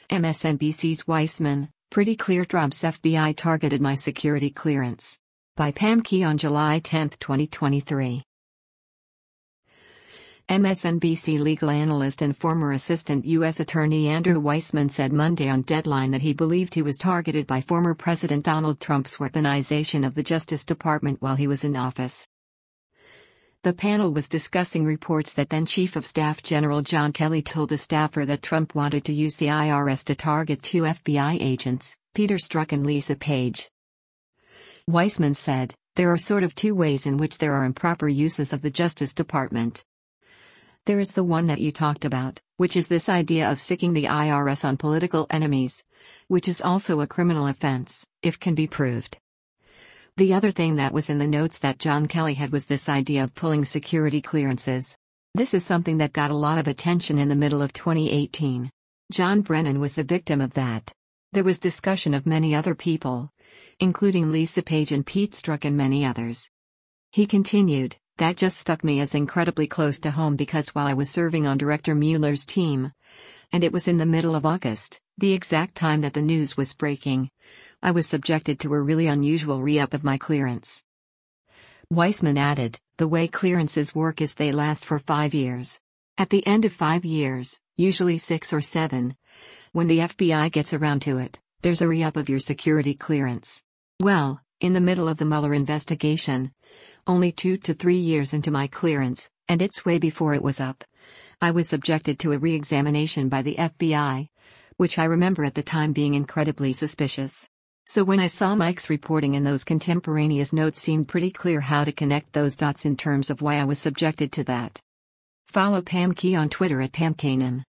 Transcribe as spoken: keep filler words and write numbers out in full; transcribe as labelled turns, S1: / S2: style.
S1: M S N B C's Weissman, pretty clear Trump's F B I targeted my security clearance. By Pam Key on July tenth, twenty twenty-three. M S N B C legal analyst and former Assistant U S Attorney Andrew Weissman said Monday on Deadline that he believed he was targeted by former President Donald Trump's weaponization of the Justice Department while he was in office. The panel was discussing reports that then Chief of Staff General John Kelly told a staffer that Trump wanted to use the I R S to target two F B I agents, Peter Strzok and Lisa Page. Weissman said, "There are sort of two ways in which there are improper uses of the Justice Department. There is the one that you talked about, which is this idea of sicking the I R S on political enemies, which is also a criminal offense, if can be proved. The other thing that was in the notes that John Kelly had was this idea of pulling security clearances. This is something that got a lot of attention in the middle of twenty eighteen. John Brennan was the victim of that. There was discussion of many other people, including Lisa Page and Pete Strzok and many others." He continued, "That just stuck me as incredibly close to home because while I was serving on Director Mueller's team, and it was in the middle of August, the exact time that the news was breaking, I was subjected to a really unusual re-up of my clearance." Weissman added, "The way clearances work is they last for five years. At the end of five years, usually six or seven, when the F B I gets around to it, there's a re-up of your security clearance. Well, in the middle of the Mueller investigation, only two to three years into my clearance, and it's way before it was up, I was subjected to a re-examination by the F B I, which I remember at the time being incredibly suspicious. So when I saw Mike's reporting and those contemporaneous notes seemed pretty clear how to connect those dots in terms of why I was subjected to that." Follow Pam Key on Twitter at Pam Kanan.